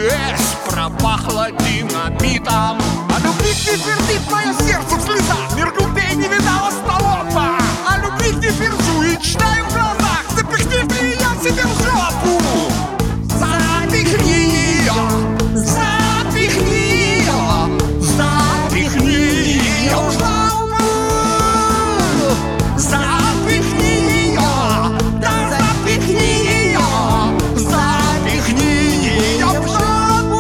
здесь пропахло динамитом. А любви не твердит мое сердце в слезах. Мир глупей не видала столопа. А любви не тверджу и читаю в глазах. Запихни ты ее себе в жопу. Запихни ее, запихни ее, запихни ее в жопу. Запихни ее, да запихни ее, запихни ее в жопу.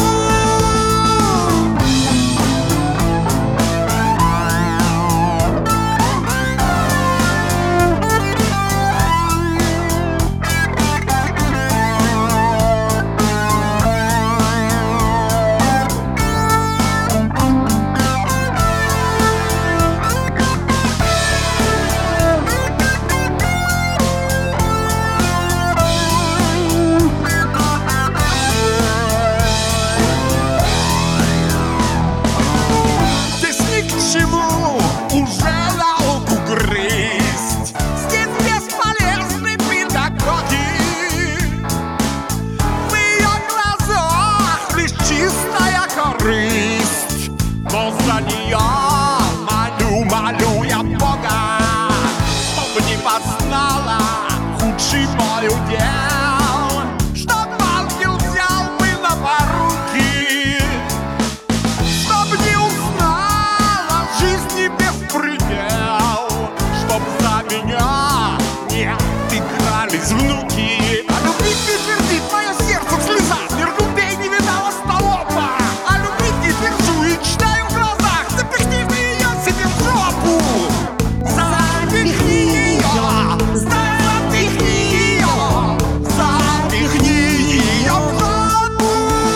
Уже науку грызть. Здесь бесполезны педагоги. В ее глазах лишь чистая корысть. Но за нее молю я Бога, чтоб не познала худший мой удел, чтоб ангел взял бы на поруки, чтоб не узнала жизни беспредел, чтоб за меня не игрались внуки. А любви не твердит мое сердце в слезах. Мир глупей не видала столопа. А любви не твержу и читаю в глазах. Запихни ты ее себе в жопу. Запихни ее, запихни ее, запихни ее в жопу.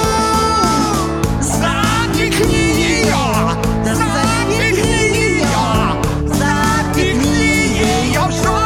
Запихни ее, запихни ее, запихни ее в жопу.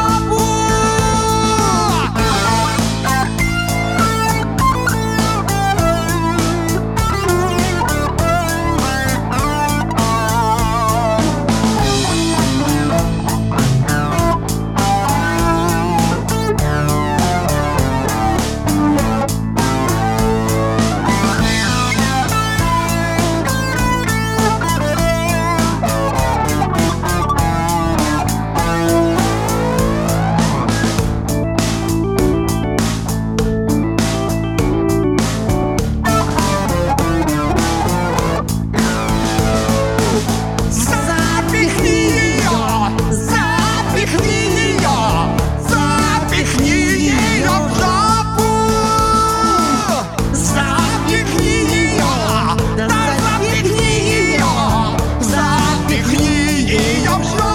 Запихни ее в жопу.